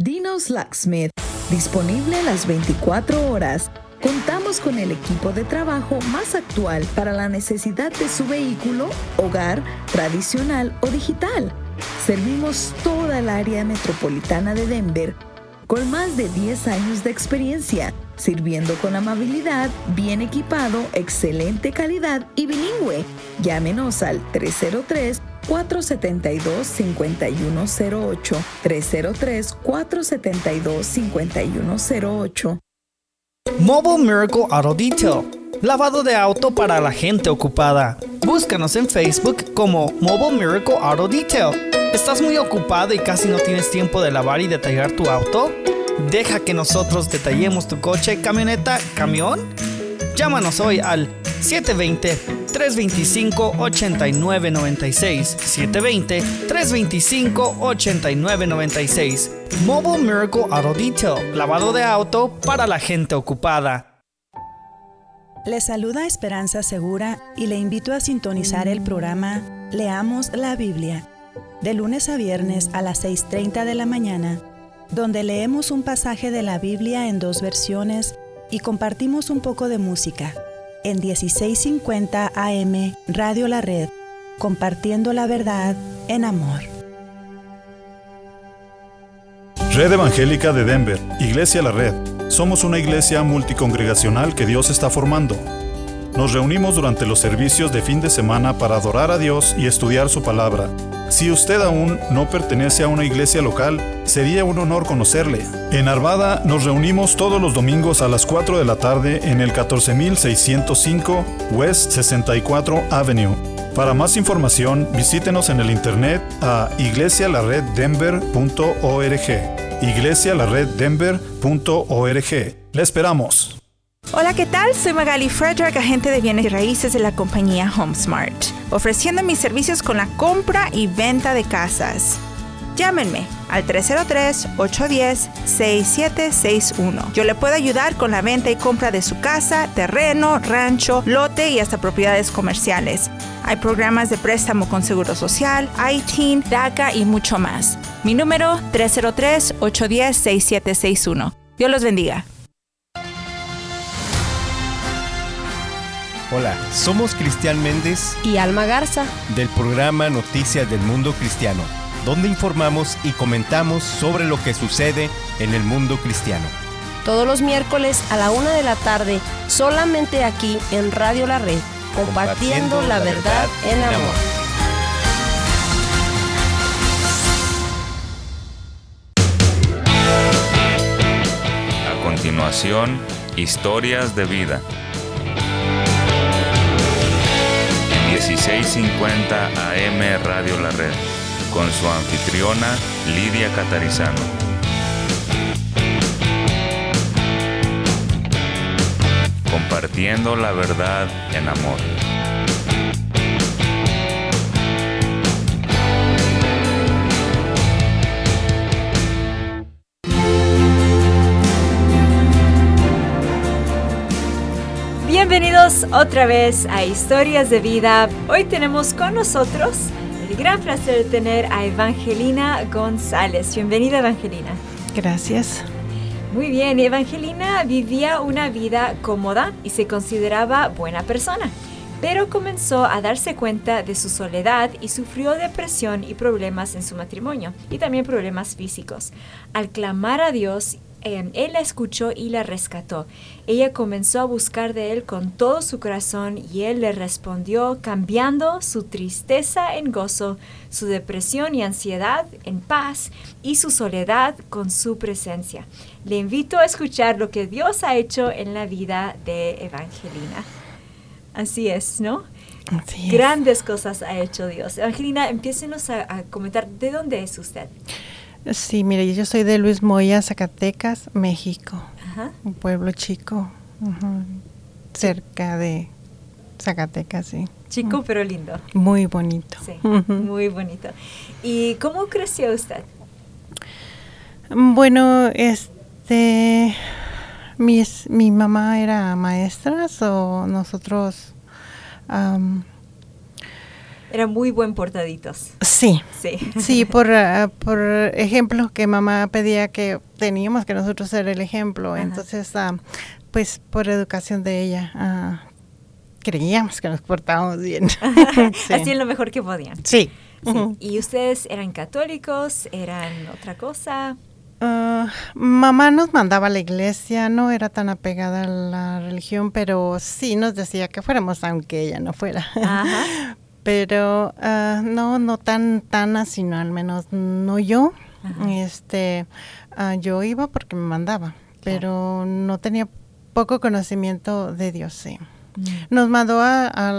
Dino's Locksmith, disponible las 24 horas. Contamos con el equipo de trabajo más actual para la necesidad de su vehículo, hogar, tradicional o digital. Servimos toda el área metropolitana de Denver con más de 10 años de experiencia, sirviendo con amabilidad, bien equipado, excelente calidad y bilingüe. Llámenos al 303-472-5108, 303-472-5108. Mobile Miracle Auto Detail, lavado de auto para la gente ocupada. Búscanos en Facebook como Mobile Miracle Auto Detail. ¿Estás muy ocupado y casi no tienes tiempo de lavar y detallar tu auto? Deja que nosotros detallemos tu coche, camioneta, camión. Llámanos hoy al 720-325-8996. 720-325-8996. Mobile Miracle Auto Detail, lavado de auto para la gente ocupada. Le saluda Esperanza Segura y le invito a sintonizar el programa Leamos la Biblia, de lunes a viernes a las 6:30 de la mañana, donde leemos un pasaje de la Biblia en 2 versiones y compartimos un poco de música. En 1650 AM, Radio La Red, compartiendo la verdad en amor. Red Evangélica de Denver, Iglesia La Red. Somos una iglesia multicongregacional que Dios está formando. Nos reunimos durante los servicios de fin de semana para adorar a Dios y estudiar su palabra. Si usted aún no pertenece a una iglesia local, sería un honor conocerle. En Arvada nos reunimos todos los domingos a las 4 de la tarde en el 14605 West 64 Avenue. Para más información, visítenos en el internet a iglesialareddenver.org. iglesialareddenver.org. ¡Le esperamos! Hola, ¿qué tal? Soy Magali Frederick, agente de bienes y raíces de la compañía HomeSmart, ofreciendo mis servicios con la compra y venta de casas. Llámenme al 303-810-6761. Yo le puedo ayudar con la venta y compra de su casa, terreno, rancho, lote y hasta propiedades comerciales. Hay programas de préstamo con Seguro Social, ITIN, DACA y mucho más. Mi número 303-810-6761. Dios los bendiga. Hola, somos Cristian Méndez y Alma Garza del programa Noticias del Mundo Cristiano, donde informamos y comentamos sobre lo que sucede en el mundo cristiano. Todos los miércoles a la 1 de la tarde, solamente aquí en Radio La Red, compartiendo la verdad en amor. A continuación, historias de vida. 1650 AM Radio La Red, con su anfitriona Lidia Catarizano. Compartiendo la verdad en amor. Bienvenidos otra vez a Historias de Vida. Hoy tenemos con nosotros el gran placer de tener a Evangelina González. Bienvenida, Evangelina. Gracias. Muy bien, Evangelina vivía una vida cómoda y se consideraba buena persona, pero comenzó a darse cuenta de su soledad y sufrió depresión y problemas en su matrimonio y también problemas físicos. Al clamar a Dios, Él la escuchó y la rescató. Ella comenzó a buscar de Él con todo su corazón y Él le respondió, cambiando su tristeza en gozo, su depresión y ansiedad en paz y su soledad con su presencia. Le invito a escuchar lo que Dios ha hecho en la vida de Evangelina. Así es, ¿no? Así es. Grandes cosas ha hecho Dios. Evangelina, empiécenos a comentar, ¿de dónde es usted? Sí, mire, yo soy de Luis Moya, Zacatecas, México. Ajá. Un pueblo chico, cerca de Zacatecas, sí. Chico, pero lindo. Muy bonito. Sí, muy bonito. ¿Y cómo creció usted? Bueno, mi mamá era maestra, o nosotros Eran muy buen portaditos. Sí. Sí. Sí, por ejemplo, que mamá pedía que teníamos que nosotros ser el ejemplo. Ajá. Entonces, pues por educación de ella, creíamos que nos portábamos bien. Sí. Hacían lo mejor que podían. Sí. Sí. ¿Y ustedes eran católicos? ¿Eran otra cosa? Mamá nos mandaba a la iglesia, no era tan apegada a la religión, pero sí nos decía que fuéramos, aunque ella no fuera. Ajá. Pero no tan así, no, al menos no yo. Yo iba porque me mandaba, pero no tenía poco conocimiento de Dios, sí. Nos mandó a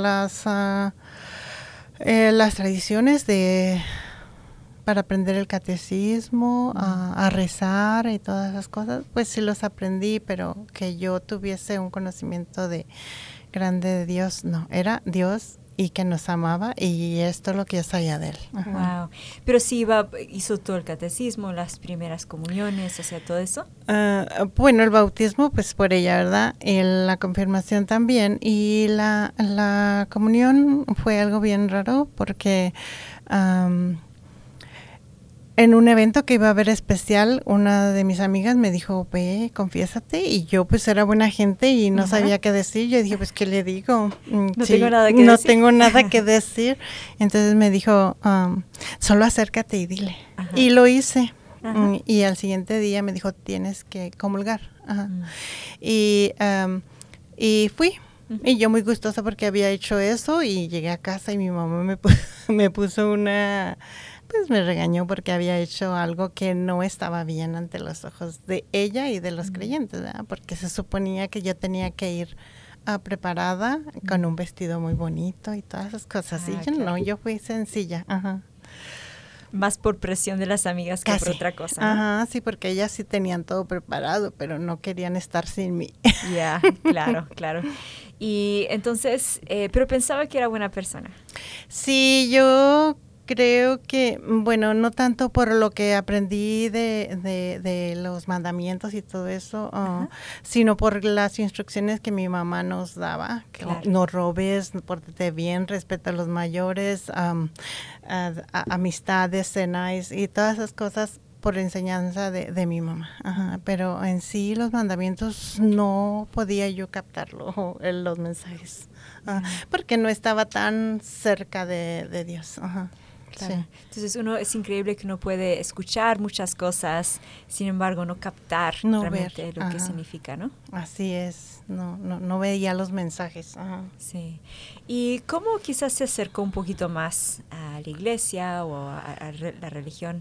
las tradiciones para aprender el catecismo, a rezar y todas esas cosas, pues sí los aprendí, pero que yo tuviese un conocimiento grande de Dios, no, era Dios y que nos amaba, y esto es lo que yo sabía de él. Wow. Pero sí hizo todo el catecismo, las primeras comuniones, o sea, todo eso. Bueno, el bautismo, pues por ella, ¿verdad? La confirmación también, y la comunión fue algo bien raro, porque en un evento que iba a haber especial, una de mis amigas me dijo, ve, confiésate, y yo pues era buena gente y no sabía qué decir. Yo dije, pues, ¿qué le digo? Tengo nada que decir. No tengo nada que decir. Entonces me dijo, solo acércate y dile. Ajá. Y lo hice. Y al siguiente día me dijo, tienes que comulgar. Ajá. Y fui. Y yo muy gustosa porque había hecho eso, y llegué a casa y mi mamá me puso pues me regañó porque había hecho algo que no estaba bien ante los ojos de ella y de los creyentes, ¿verdad? Porque se suponía que yo tenía que ir preparada con un vestido muy bonito y todas esas cosas. Y yo fui sencilla. Ajá. Más por presión de las amigas que por otra cosa, ¿no? Ajá, sí, porque ellas sí tenían todo preparado, pero no querían estar sin mí. Ya, claro. Y entonces, pero pensaba que era buena persona. Sí, yo creo que, bueno, no tanto por lo que aprendí de los mandamientos y todo eso, sino por las instrucciones que mi mamá nos daba, que no robes, pórtate bien, respeta a los mayores, amistades, cenáis y todas esas cosas por enseñanza de mi mamá. Ajá. Pero en sí los mandamientos no podía yo captarlo, los mensajes, porque no estaba tan cerca de Dios. Ajá. Claro. Sí. Entonces es increíble que uno puede escuchar muchas cosas, sin embargo no captar realmente lo que significa, ¿no? Así es, no veía los mensajes. Ajá. Sí. ¿Y cómo quizás se acercó un poquito más a la iglesia o a la religión?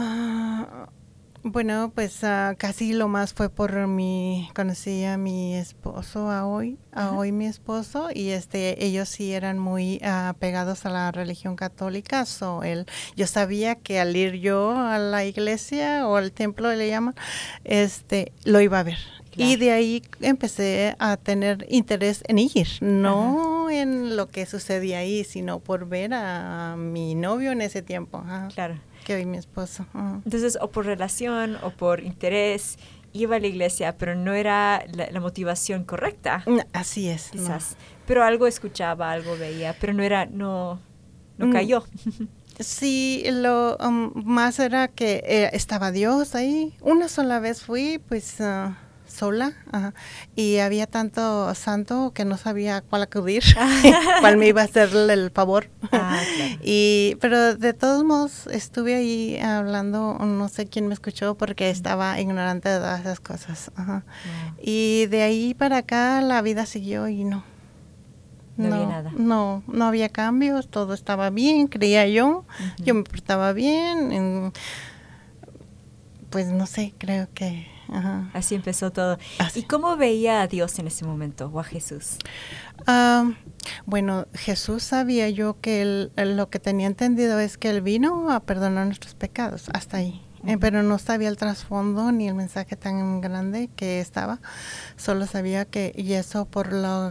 Bueno, pues casi lo más fue conocí a mi esposo, a hoy mi esposo, y ellos sí eran muy apegados a la religión católica, yo sabía que al ir yo a la iglesia o al templo le llaman, lo iba a ver. Claro. Y de ahí empecé a tener interés en ir, no en lo que sucedía ahí, sino por ver a mi novio en ese tiempo. Ajá. Claro. Que hoy mi esposo. Entonces, o por relación o por interés, iba a la iglesia, pero no era la motivación correcta. Así es. Quizás. No. Pero algo escuchaba, algo veía, pero no cayó. Sí, lo más era que estaba Dios ahí. Una sola vez fui, pues sola, y había tanto santo que no sabía cuál acudir, cuál me iba a hacerle el favor. Claro. Pero de todos modos estuve ahí hablando, no sé quién me escuchó porque estaba ignorante de todas esas cosas. Wow. Y de ahí para acá la vida siguió y no había nada. No había cambios, todo estaba bien, creía yo, yo me portaba bien, pues no sé, creo que... Ajá. Así empezó todo. Así. ¿Y cómo veía a Dios en ese momento o a Jesús? Bueno, Jesús sabía yo que lo que tenía entendido es que Él vino a perdonar nuestros pecados, hasta ahí. Pero no sabía el trasfondo ni el mensaje tan grande que estaba. Solo sabía que, y eso por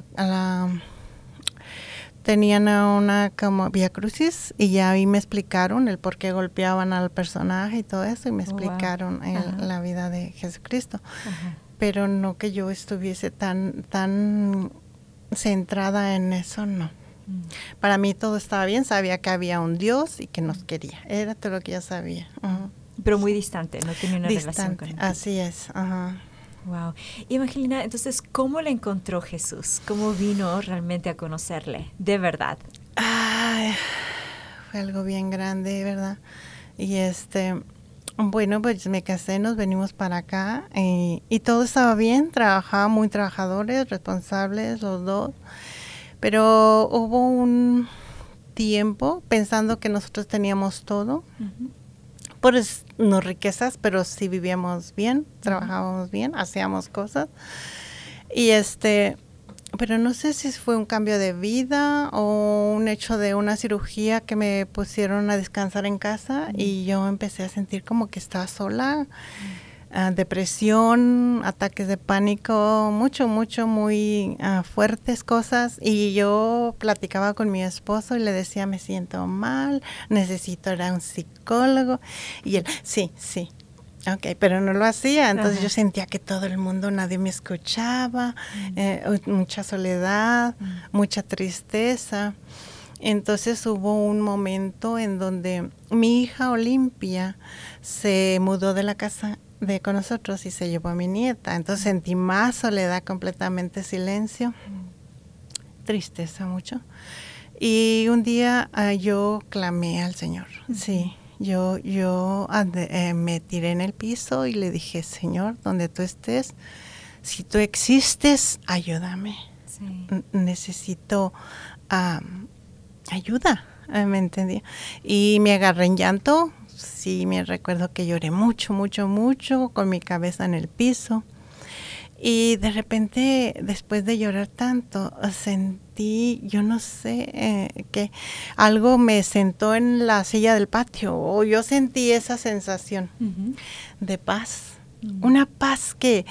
tenían una como Vía Crucis, y ya ahí me explicaron el por qué golpeaban al personaje y todo eso, y me explicaron la vida de Jesucristo. Pero no que yo estuviese tan centrada en eso, no. Para mí todo estaba bien, sabía que había un Dios y que nos quería. Era todo lo que yo sabía. Pero muy distante, no tenía una relación con él. Así es. Wow. Y Evangelina, entonces, ¿cómo le encontró Jesús? ¿Cómo vino realmente a conocerle? De verdad. Fue algo bien grande, ¿verdad? Y bueno, pues me casé, nos venimos para acá y todo estaba bien, trabajaba muy trabajadores, responsables los dos, pero hubo un tiempo pensando que nosotros teníamos todo, pues no riquezas, pero sí vivíamos bien, trabajábamos bien, hacíamos cosas y pero no sé si fue un cambio de vida o un hecho de una cirugía que me pusieron a descansar en casa y yo empecé a sentir como que estaba sola, depresión, ataques de pánico, muy fuertes cosas. Y yo platicaba con mi esposo y le decía, me siento mal, necesito ir a un psicólogo. Y él, sí. Okay, pero no lo hacía, entonces yo sentía que todo el mundo, nadie me escuchaba, mucha soledad, mucha tristeza. Entonces hubo un momento en donde mi hija Olimpia se mudó de la casa con nosotros y se llevó a mi nieta, entonces sentí más soledad, completamente silencio, tristeza mucho. Y un día yo clamé al Señor, sí. Yo me tiré en el piso y le dije, Señor, donde tú estés, si tú existes, ayúdame. Sí. Necesito ayuda, ¿me entendí? Y me agarré en llanto, sí, me recuerdo que lloré mucho, con mi cabeza en el piso. Y de repente, después de llorar tanto, sentí, yo no sé, que algo me sentó en la silla del patio, o yo sentí esa sensación de paz, una paz que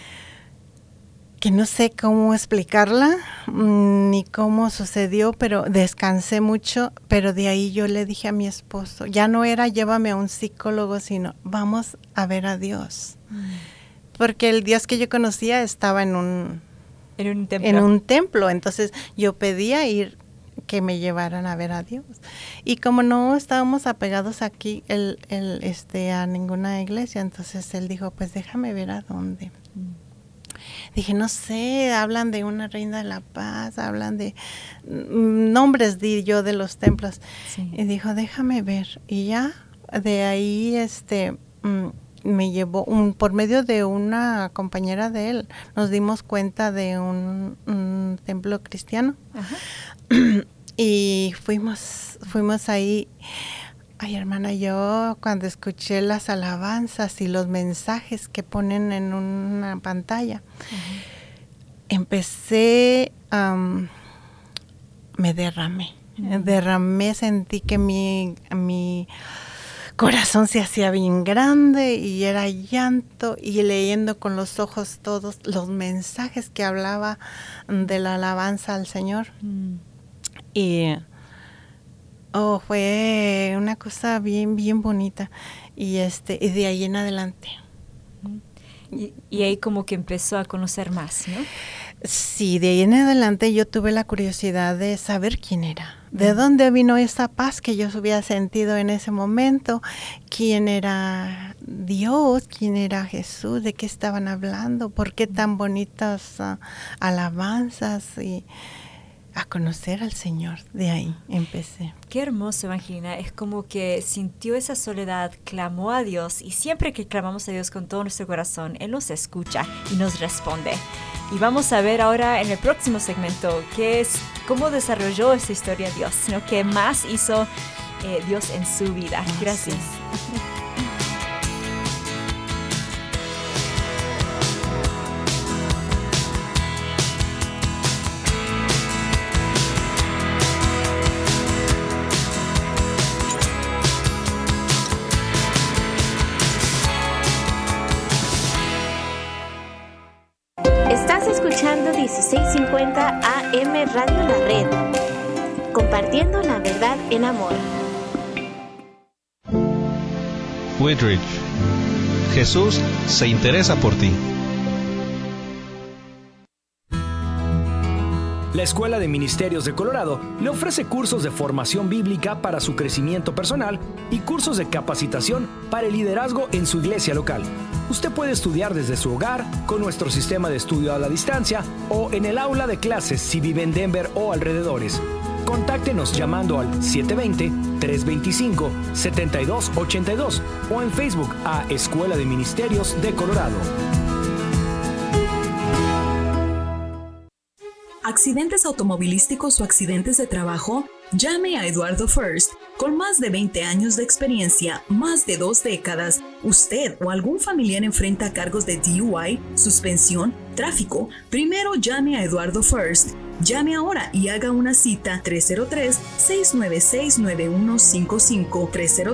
no sé cómo explicarla, ni cómo sucedió, pero descansé mucho, pero de ahí yo le dije a mi esposo, ya no era llévame a un psicólogo, sino vamos a ver a Dios. Porque el Dios que yo conocía estaba en un templo, entonces yo pedía que me llevaran a ver a Dios. Y como no estábamos apegados aquí a ninguna iglesia, entonces él dijo, pues déjame ver a dónde. Dije, no sé, hablan de una reina de la paz, hablan de nombres, di yo, de los templos. Sí. Y dijo, déjame ver. Y ya de ahí me llevó por medio de una compañera de él, nos dimos cuenta de un templo cristiano. Y fuimos ahí. Ay, hermana, yo cuando escuché las alabanzas y los mensajes que ponen en una pantalla, empecé, me derramé, sentí que mi corazón se hacía bien grande y era llanto, y leyendo con los ojos todos los mensajes que hablaba de la alabanza al Señor. Y fue una cosa bien, bien bonita. Y de ahí en adelante. Y ahí como que empezó a conocer más, ¿no? Sí, de ahí en adelante yo tuve la curiosidad de saber quién era, de dónde vino esa paz que yo había sentido en ese momento, quién era Dios, quién era Jesús, de qué estaban hablando, por qué tan bonitas alabanzas, y a conocer al Señor. De ahí empecé. Qué hermoso, Evangelina. Es como que sintió esa soledad, clamó a Dios, y siempre que clamamos a Dios con todo nuestro corazón, Él nos escucha y nos responde. Y vamos a ver ahora en el próximo segmento cómo desarrolló esa historia Dios, ¿no? ¿Qué más hizo Dios en su vida? Gracias. Estás escuchando 1650 AM Radio La Red, compartiendo la verdad en amor. Whitridge, Jesús se interesa por ti. La Escuela de Ministerios de Colorado le ofrece cursos de formación bíblica para su crecimiento personal y cursos de capacitación para el liderazgo en su iglesia local. Usted puede estudiar desde su hogar, con nuestro sistema de estudio a la distancia o en el aula de clases si vive en Denver o alrededores. Contáctenos llamando al 720-325-7282 o en Facebook a Escuela de Ministerios de Colorado. ¿Accidentes automovilísticos o accidentes de trabajo? Llame a Eduardo First. Con más de 20 años de experiencia, más de 2 décadas, usted o algún familiar enfrenta cargos de DUI, suspensión, tráfico. Primero llame a Eduardo First. Llame ahora y haga una cita 303-696-9155,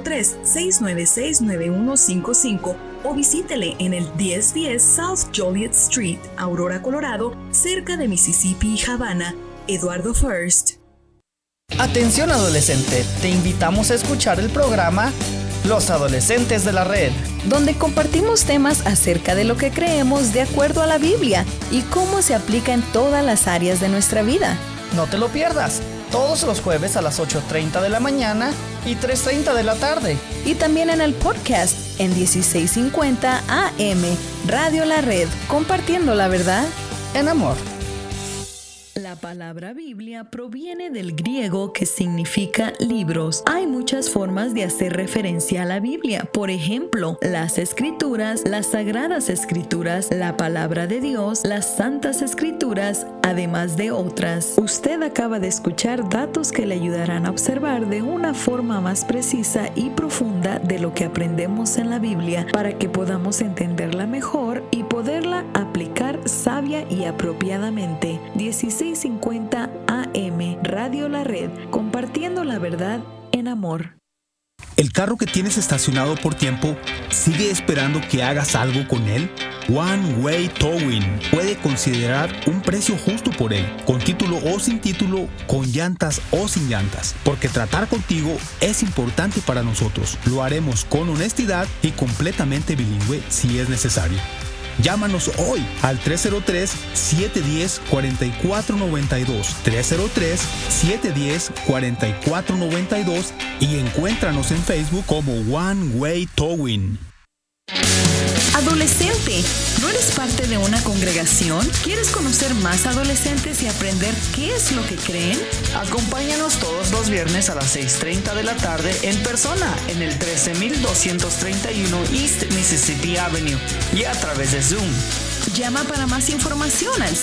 303-696-9155 o visítele en el 1010 South Joliet Street, Aurora, Colorado, cerca de Mississippi y Havana. Eduardo First. Atención adolescente, te invitamos a escuchar el programa Los Adolescentes de la Red, donde compartimos temas acerca de lo que creemos de acuerdo a la Biblia y cómo se aplica en todas las áreas de nuestra vida. No te lo pierdas, todos los jueves a las 8:30 de la mañana y 3:30 de la tarde. Y también en el podcast en 1650 AM, Radio La Red, compartiendo la verdad en amor. La palabra Biblia proviene del griego que significa libros. Hay muchas formas de hacer referencia a la Biblia. Por ejemplo, las Escrituras, las Sagradas Escrituras, la Palabra de Dios, las Santas Escrituras, además de otras. Usted acaba de escuchar datos que le ayudarán a observar de una forma más precisa y profunda de lo que aprendemos en la Biblia para que podamos entenderla mejor y poderla aplicar sabia y apropiadamente. 1650 AM, Radio La Red, compartiendo la verdad en amor. ¿El carro que tienes estacionado por tiempo sigue esperando que hagas algo con él? One Way Towing puede considerar un precio justo por él, con título o sin título, con llantas o sin llantas, porque tratar contigo es importante para nosotros. Lo haremos con honestidad y completamente bilingüe si es necesario. Llámanos hoy al 303-710-4492, 303-710-4492 y encuéntranos en Facebook como One Way Towing. Adolescente, ¿no eres parte de una congregación? ¿Quieres conocer más adolescentes y aprender qué es lo que creen? Acompáñanos todos los viernes a las 6:30 de la tarde en persona en el 13231 East Mississippi Avenue y a través de Zoom. Llama para más información al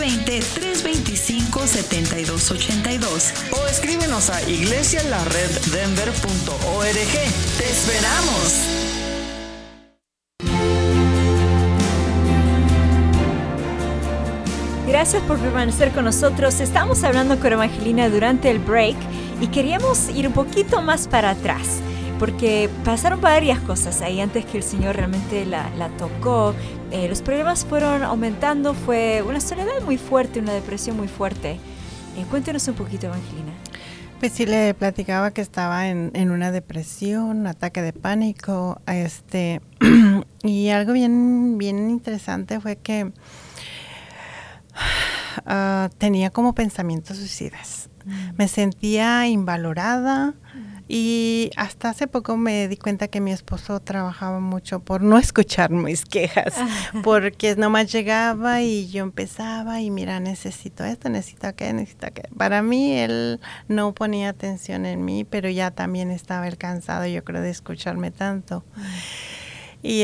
720-325-7282 o escríbenos a iglesialareddenver.org. ¡Te esperamos! Gracias por permanecer con nosotros. Estamos hablando con Evangelina durante el break y queríamos ir un poquito más para atrás porque pasaron varias cosas ahí antes que el Señor realmente la tocó. Los problemas fueron aumentando, fue una soledad muy fuerte, una depresión muy fuerte. Cuéntenos un poquito, Evangelina. Pues sí, le platicaba que estaba en una depresión, un ataque de pánico, y algo bien interesante fue que tenía como pensamientos suicidas. Me sentía invalorada y hasta hace poco me di cuenta que mi esposo trabajaba mucho por no escuchar mis quejas, porque nomás llegaba y yo empezaba y mira, necesito esto, necesito aquello. Para mí él no ponía atención en mí, pero ya también estaba él cansado, yo creo, de escucharme tanto. Y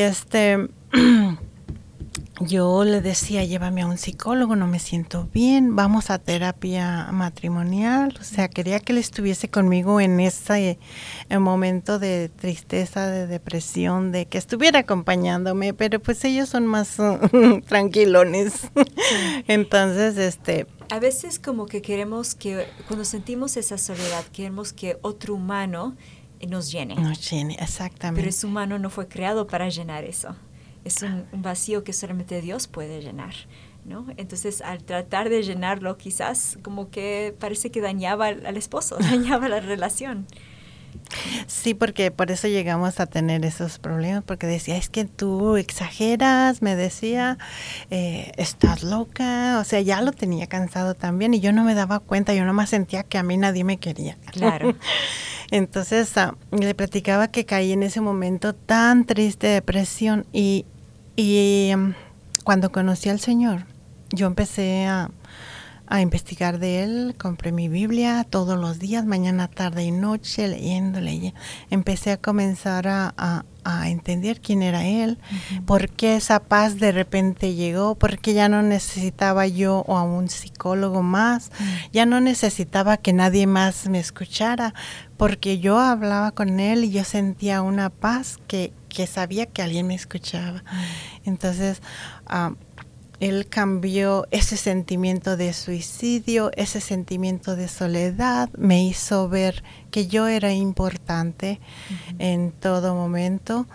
yo le decía, llévame a un psicólogo, no me siento bien, vamos a terapia matrimonial. O sea, quería que él estuviese conmigo en ese momento de tristeza, de depresión, de que estuviera acompañándome, pero pues ellos son más tranquilones. Entonces, a veces como que queremos que, cuando sentimos esa soledad, queremos que otro humano nos llene. Nos llene, exactamente. Pero ese humano no fue creado para llenar eso. Es un vacío que solamente Dios puede llenar, ¿no? Entonces, al tratar de llenarlo, quizás como que parece que dañaba al esposo, dañaba la relación. Sí, porque por eso llegamos a tener esos problemas, porque decía, es que tú exageras, me decía, estás loca, o sea, ya lo tenía cansado también y yo no me daba cuenta, yo nomás sentía que a mí nadie me quería. Claro. Entonces le platicaba que caí en ese momento tan triste, depresión, y cuando conocí al Señor, yo empecé a investigar de Él, compré mi Biblia todos los días, mañana, tarde y noche, leyendo. Empecé a comenzar a entender quién era Él, por qué esa paz de repente llegó, porque ya no necesitaba yo a un psicólogo más, ya no necesitaba que nadie más me escuchara, porque yo hablaba con Él y yo sentía una paz que sabía que alguien me escuchaba. Entonces, Él cambió ese sentimiento de suicidio, ese sentimiento de soledad, me hizo ver que yo era importante en todo momento,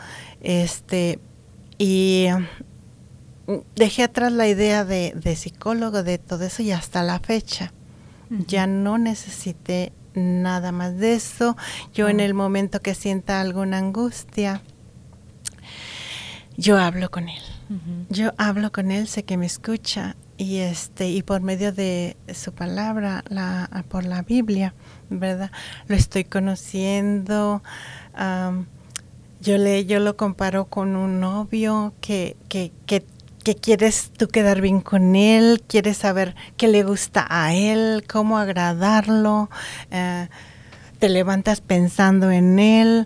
y dejé atrás la idea de psicólogo, de todo eso, y hasta la fecha ya no necesité nada más de eso. Yo en el momento que sienta alguna angustia, yo hablo con Él. Yo hablo con Él, sé que me escucha, y por medio de su palabra, por la Biblia, ¿verdad? Lo estoy conociendo. Yo lo comparo con un novio que quieres tú quedar bien con él, quieres saber qué le gusta a él, cómo agradarlo, te levantas pensando en él.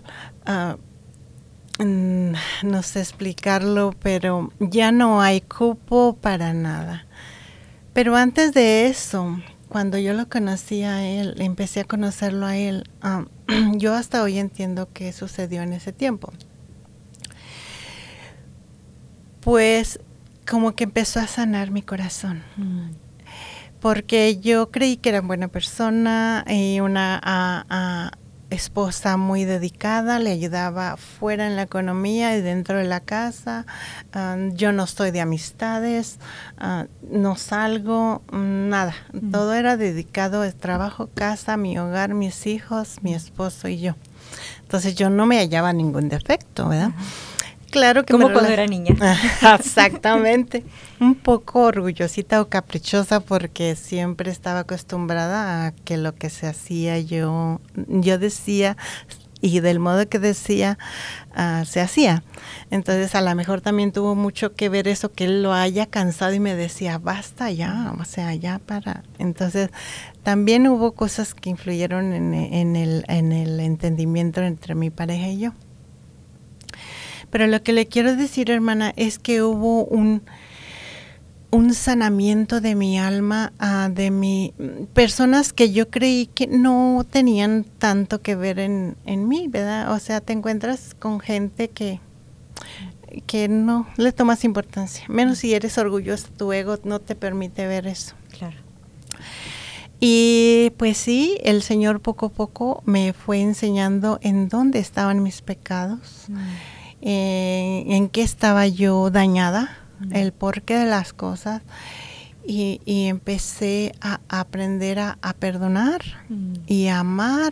No sé explicarlo, pero ya no hay cupo para nada. Pero antes de eso, cuando yo lo conocí a él, empecé a conocerlo a él, yo hasta hoy entiendo qué sucedió en ese tiempo. Pues como que empezó a sanar mi corazón. Porque yo creí que era buena persona y una esposa muy dedicada, le ayudaba fuera en la economía y dentro de la casa. Yo no estoy de amistades, no salgo, nada. Todo era dedicado al trabajo, casa, mi hogar, mis hijos, mi esposo y yo. Entonces yo no me hallaba ningún defecto, ¿verdad? Claro que como cuando era niña. Exactamente. Un poco orgullosita o caprichosa porque siempre estaba acostumbrada a que lo que se hacía yo decía, y del modo que decía se hacía. Entonces a lo mejor también tuvo mucho que ver eso, que él lo haya cansado y me decía, basta ya, o sea, ya para. Entonces también hubo cosas que influyeron en el entendimiento entre mi pareja y yo. Pero lo que le quiero decir, hermana, es que hubo un sanamiento de mi alma, de personas que yo creí que no tenían tanto que ver en mí, ¿verdad? O sea, te encuentras con gente que no le tomas importancia, menos si eres orgullosa, tu ego no te permite ver eso. Claro. Y pues sí, el Señor poco a poco me fue enseñando en dónde estaban mis pecados. En qué estaba yo dañada, el porqué de las cosas, y empecé a aprender a perdonar y a amar.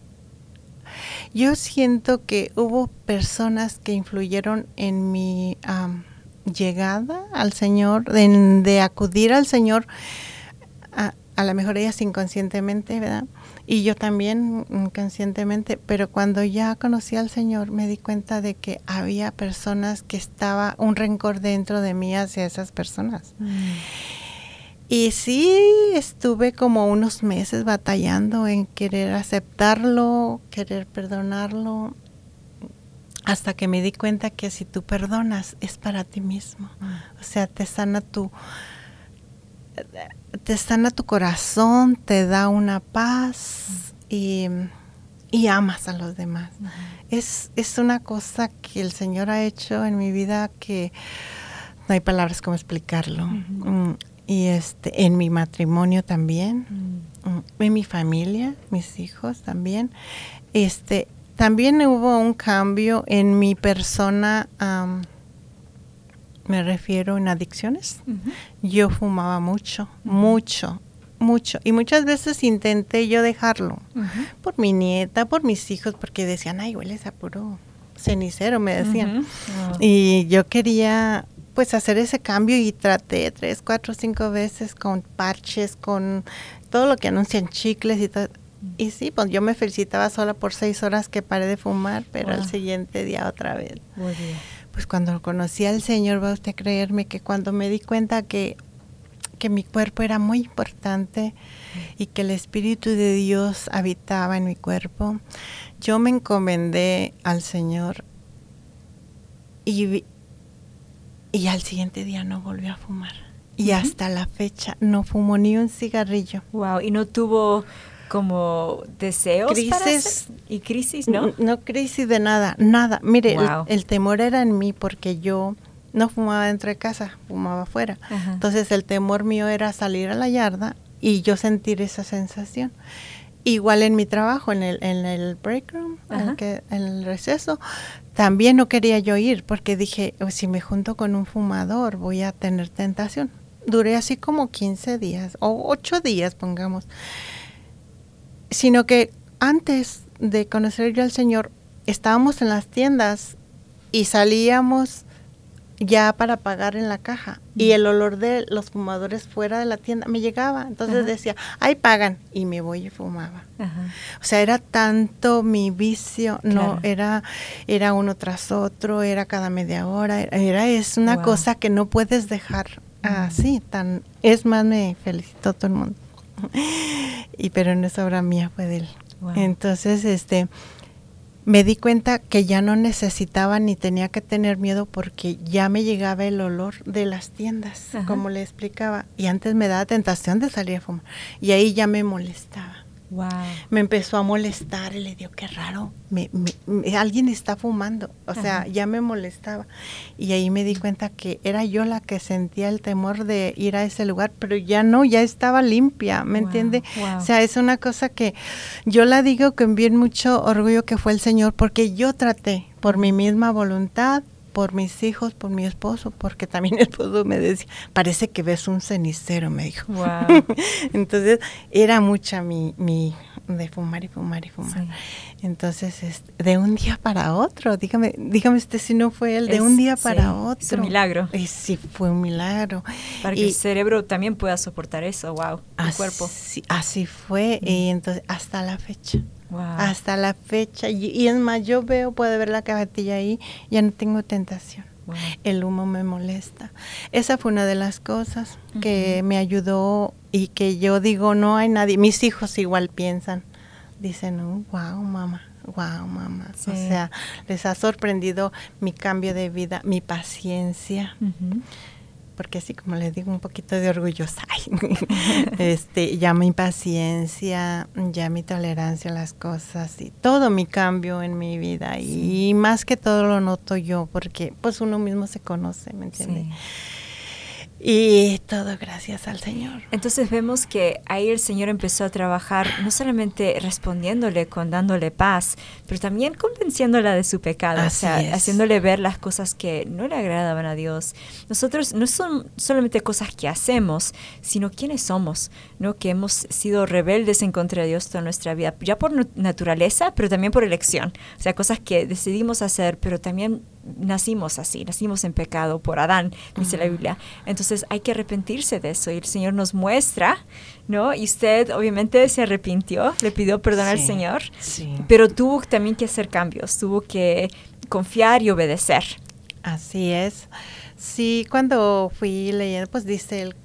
Yo siento que hubo personas que influyeron en mi llegada al Señor, de acudir al Señor, a lo mejor ellas inconscientemente, ¿verdad? Y yo también inconscientemente, pero cuando ya conocí al Señor me di cuenta de que había personas que estaba un rencor dentro de mí hacia esas personas. Y sí, estuve como unos meses batallando en querer aceptarlo, querer perdonarlo, hasta que me di cuenta que si tú perdonas es para ti mismo. O sea, te sana tu corazón, te da una paz y amas a los demás. Es una cosa que el Señor ha hecho en mi vida que no hay palabras como explicarlo. Y en mi matrimonio también, en mi familia, mis hijos también. También hubo un cambio en mi persona. Me refiero en adicciones. Yo fumaba mucho mucho. Y muchas veces intenté yo dejarlo, por mi nieta, por mis hijos, porque decían, ay, hueles a puro cenicero, me decían. Y yo quería pues hacer ese cambio y traté 3, 4, 5 veces con parches, con todo lo que anuncian, chicles y todo. Y sí, pues yo me felicitaba sola por 6 horas que paré de fumar, pero al siguiente día otra vez. Muy bien. Pues cuando conocí al Señor, va usted a creerme que cuando me di cuenta que mi cuerpo era muy importante y que el Espíritu de Dios habitaba en mi cuerpo, yo me encomendé al Señor y al siguiente día no volví a fumar. Y hasta la fecha no fumo ni un cigarrillo. Wow, ¿y no tuvo como deseos y crisis, no? No crisis de nada. Mire, el temor era en mí porque yo no fumaba dentro de casa, fumaba afuera. Entonces el temor mío era salir a la yarda y yo sentir esa sensación. Igual en mi trabajo, en el break room, en el receso, también no quería yo ir porque dije, si me junto con un fumador voy a tener tentación. Duré así como 15 días o 8 días, pongamos. Sino que antes de conocer yo al Señor, estábamos en las tiendas y salíamos ya para pagar en la caja y el olor de los fumadores fuera de la tienda me llegaba, entonces decía, ahí pagan, y me voy y fumaba. O sea, era tanto mi vicio, no era uno tras otro, era cada media hora, es una cosa que no puedes dejar así, es más, me felicitó todo el mundo. Pero no es obra mía, fue de él. Entonces, me di cuenta que ya no necesitaba ni tenía que tener miedo porque ya me llegaba el olor de las tiendas, como le explicaba. Y antes me daba tentación de salir a fumar. Y ahí ya me molestaba. Me empezó a molestar y le digo, qué raro, alguien está fumando. O sea, ya me molestaba. Y ahí me di cuenta que era yo la que sentía el temor de ir a ese lugar, pero ya no, ya estaba limpia, ¿me entiende? O sea, es una cosa que yo la digo con bien mucho orgullo que fue el Señor, porque yo traté por mi misma voluntad, por mis hijos, por mi esposo, porque también el esposo me decía, parece que ves un cenicero, me dijo. Entonces, era mucha mi de fumar y fumar y fumar. Entonces, de un día para otro, dígame usted si no fue él, de un día para otro. Es un milagro. Sí, fue un milagro. Para que el cerebro también pueda soportar eso, el cuerpo. Así fue, y entonces, hasta la fecha. Hasta la fecha, y es más, yo puedo ver la cajetilla ahí, ya no tengo tentación. El humo me molesta. Esa fue una de las cosas que me ayudó y que yo digo, no hay nadie, mis hijos igual piensan, dicen, wow mamá. O sea, les ha sorprendido mi cambio de vida, mi paciencia. Porque así como les digo, un poquito de orgullosa, ya mi paciencia, ya mi tolerancia a las cosas y todo mi cambio en mi vida, y más que todo lo noto yo, porque pues uno mismo se conoce, ¿me entiende? Y todo gracias al Señor. Entonces vemos que ahí el Señor empezó a trabajar, no solamente respondiéndole con dándole paz, pero también convenciéndola de su pecado, haciéndole ver las cosas que no le agradaban a Dios. Nosotros no son solamente cosas que hacemos, sino quiénes somos, ¿no? Que hemos sido rebeldes en contra de Dios toda nuestra vida, ya por naturaleza, pero también por elección. O sea, cosas que decidimos hacer, pero también nacimos así, nacimos en pecado por Adán, dice la Biblia. Entonces hay que arrepentirse de eso y el Señor nos muestra, ¿no? Y usted obviamente se arrepintió, le pidió perdón al Señor, pero tuvo también que hacer cambios, tuvo que confiar y obedecer. Así es. Sí, cuando fui leyendo, pues dice él,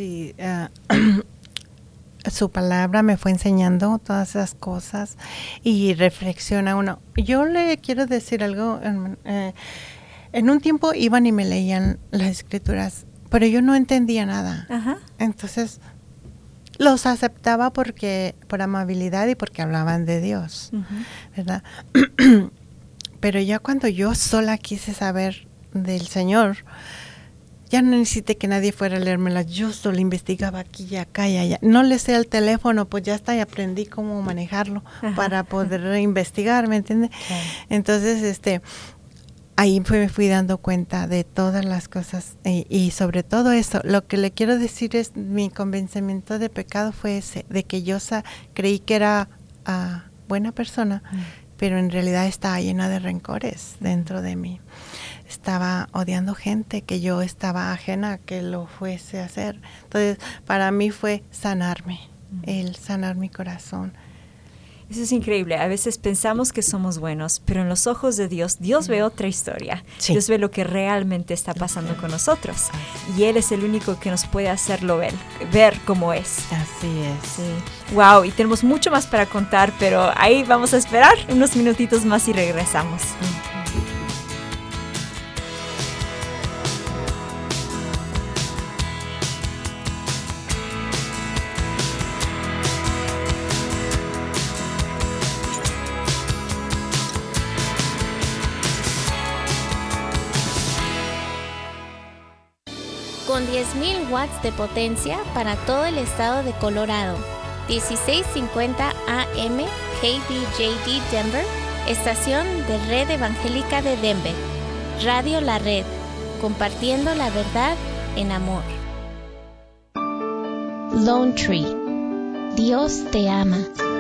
su palabra me fue enseñando todas esas cosas y reflexiona uno. Yo le quiero decir algo, en un tiempo iban y me leían las escrituras, pero yo no entendía nada. Entonces los aceptaba por amabilidad y porque hablaban de Dios, ¿verdad? Pero ya cuando yo sola quise saber del Señor, ya no necesité que nadie fuera a leérmela, yo solo investigaba aquí y acá y allá. No le sé el teléfono, pues ya está, y aprendí cómo manejarlo para poder investigar, ¿me entiende? Entonces, ahí me fui dando cuenta de todas las cosas y sobre todo eso, lo que le quiero decir es, mi convencimiento de pecado fue ese, de que yo creí que era buena persona, pero en realidad estaba llena de rencores dentro de mí. Estaba odiando gente que yo estaba ajena a que lo fuese a hacer. Entonces, para mí fue sanarme, el sanar mi corazón. Eso es increíble. A veces pensamos que somos buenos, pero en los ojos de Dios, Dios ve otra historia. Sí. Dios ve lo que realmente está pasando con nosotros. Y Él es el único que nos puede hacerlo ver cómo es. Así es. Sí. Wow, y tenemos mucho más para contar, pero ahí vamos a esperar unos minutitos más y regresamos. Con 10,000 watts de potencia para todo el estado de Colorado. 1650 AM KBJD Denver, estación de Red Evangélica de Denver. Radio La Red, compartiendo la verdad en amor. Lone Tree, Dios te ama.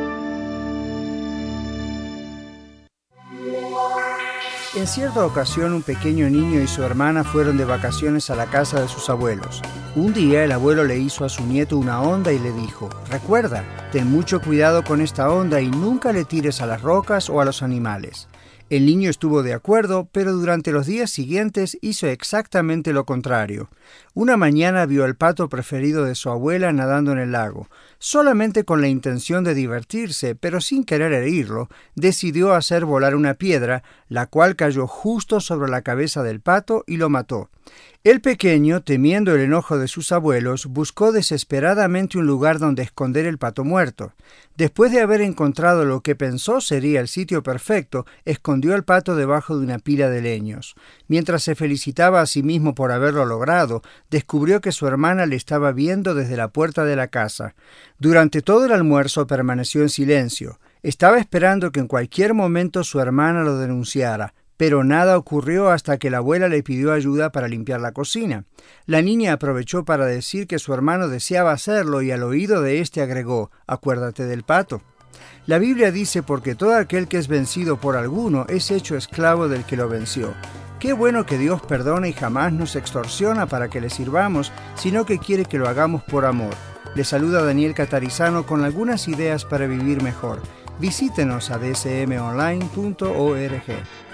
En cierta ocasión, un pequeño niño y su hermana fueron de vacaciones a la casa de sus abuelos. Un día el abuelo le hizo a su nieto una honda y le dijo: «Recuerda, ten mucho cuidado con esta honda y nunca le tires a las rocas o a los animales». El niño estuvo de acuerdo, pero durante los días siguientes hizo exactamente lo contrario. Una mañana vio al pato preferido de su abuela nadando en el lago. Solamente con la intención de divertirse, pero sin querer herirlo, decidió hacer volar una piedra, la cual cayó justo sobre la cabeza del pato y lo mató. El pequeño, temiendo el enojo de sus abuelos, buscó desesperadamente un lugar donde esconder el pato muerto. Después de haber encontrado lo que pensó sería el sitio perfecto, escondió al pato debajo de una pila de leños. Mientras se felicitaba a sí mismo por haberlo logrado, descubrió que su hermana le estaba viendo desde la puerta de la casa. Durante todo el almuerzo permaneció en silencio. Estaba esperando que en cualquier momento su hermana lo denunciara. Pero nada ocurrió hasta que la abuela le pidió ayuda para limpiar la cocina. La niña aprovechó para decir que su hermano deseaba hacerlo y al oído de éste agregó: «Acuérdate del pato». La Biblia dice: «Porque todo aquel que es vencido por alguno es hecho esclavo del que lo venció». Qué bueno que Dios perdona y jamás nos extorsiona para que le sirvamos, sino que quiere que lo hagamos por amor. Le saluda Daniel Catarizano con algunas ideas para vivir mejor. Visítenos a dsmonline.org.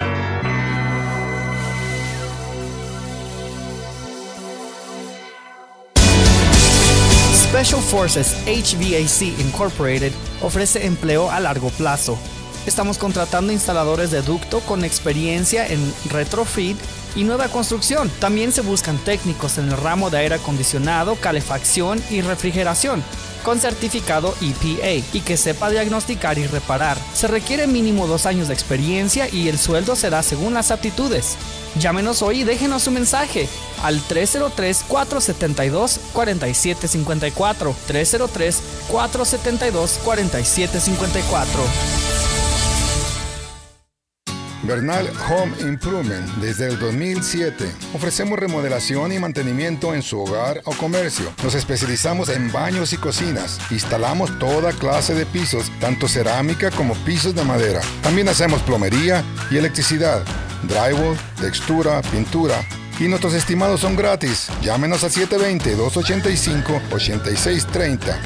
Special Forces HVAC Incorporated ofrece empleo a largo plazo. Estamos contratando instaladores de ducto con experiencia en retrofit y nueva construcción. También se buscan técnicos en el ramo de aire acondicionado, calefacción y refrigeración, con certificado EPA y que sepa diagnosticar y reparar. Se requiere mínimo 2 años de experiencia y el sueldo será según las aptitudes. Llámenos hoy y déjenos su mensaje al 303-472-4754. 303-472-4754. Bernal Home Improvement. Desde el 2007 ofrecemos remodelación y mantenimiento en su hogar o comercio. Nos especializamos en baños y cocinas. Instalamos toda clase de pisos, tanto cerámica como pisos de madera. También hacemos plomería y electricidad, drywall, textura, pintura. Y nuestros estimados son gratis. Llámenos al 720-285-8630.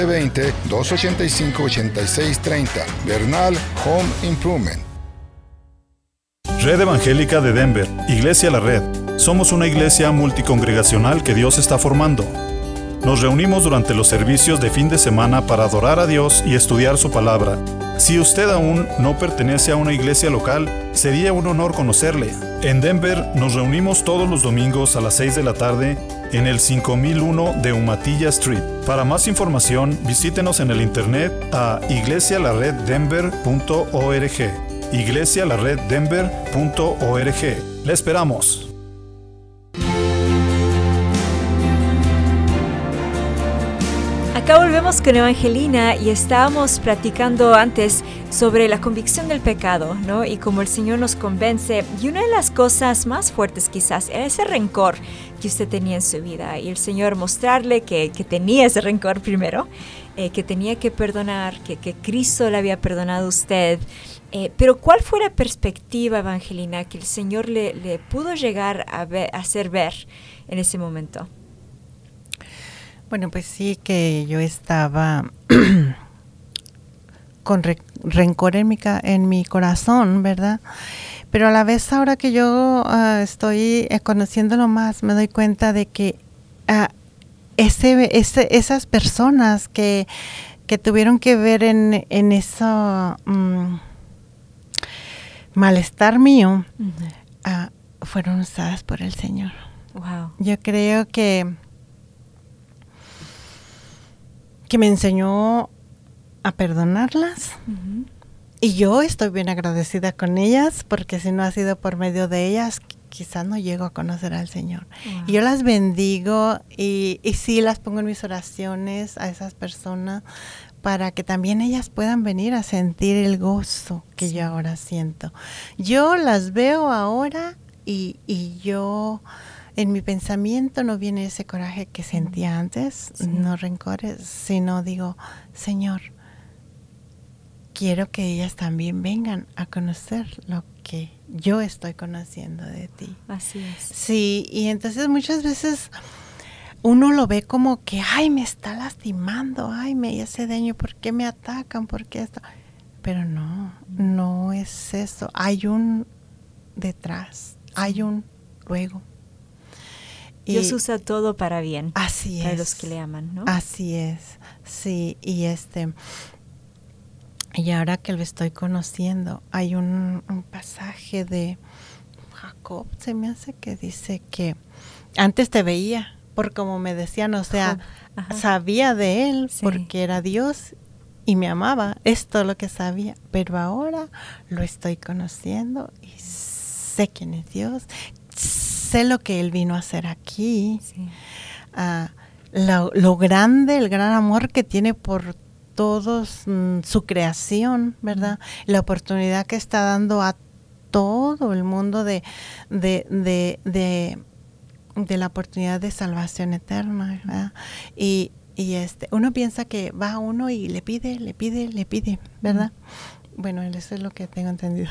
720-285-8630. Bernal Home Improvement. Red Evangélica de Denver, Iglesia La Red. Somos una iglesia multicongregacional que Dios está formando. Nos reunimos durante los servicios de fin de semana para adorar a Dios y estudiar su palabra. Si usted aún no pertenece a una iglesia local, sería un honor conocerle. En Denver nos reunimos todos los domingos a las 6 de la tarde en el 5001 de Umatilla Street. Para más información, visítenos en el internet a iglesialareddenver.org. iglesialareddenver.org. ¡Le esperamos! Acá volvemos con Evangelina y estábamos platicando antes sobre la convicción del pecado, ¿no? Y cómo el Señor nos convence. Y una de las cosas más fuertes quizás era ese rencor que usted tenía en su vida. Y el Señor mostrarle que tenía ese rencor primero, que tenía que perdonar, que Cristo le había perdonado a usted. Pero ¿cuál fue la perspectiva, Evangelina, que el Señor le pudo llegar a hacer ver en ese momento? Bueno, pues sí que yo estaba con rencor en mi corazón, ¿verdad? Pero a la vez ahora que yo estoy conociéndolo más, me doy cuenta de que esas personas que tuvieron que ver en eso malestar mío, fueron usadas por el Señor. Wow. Yo creo que me enseñó a perdonarlas. Uh-huh. Y yo estoy bien agradecida con ellas, porque si no ha sido por medio de ellas, quizás no llego a conocer al Señor. Wow. Y yo las bendigo y sí las pongo en mis oraciones a esas personas para que también ellas puedan venir a sentir el gozo que yo ahora siento. Yo las veo ahora y yo... En mi pensamiento no viene ese coraje que sentía antes, no rencores, sino digo, Señor, quiero que ellas también vengan a conocer lo que yo estoy conociendo de ti. Así es. Sí, y entonces muchas veces uno lo ve como que, ay, me está lastimando, ay, me hace daño, ¿por qué me atacan? ¿Por qué esto? Pero no es eso. Hay un detrás, hay un luego. Dios usa todo para bien. Así para es. Los que le aman, ¿no? Así es, sí. Y ahora que lo estoy conociendo, hay un pasaje de Jacob, se me hace, que dice que antes te veía, por como me decían, o sea, sabía de él, porque era Dios y me amaba. Es todo lo que sabía, pero ahora lo estoy conociendo y sé quién es Dios. Sé lo que Él vino a hacer aquí, lo grande, el gran amor que tiene por todos, su creación, ¿verdad? La oportunidad que está dando a todo el mundo de la oportunidad de salvación eterna, ¿verdad? Y uno piensa que va uno y le pide, ¿verdad? Bueno, eso es lo que tengo entendido.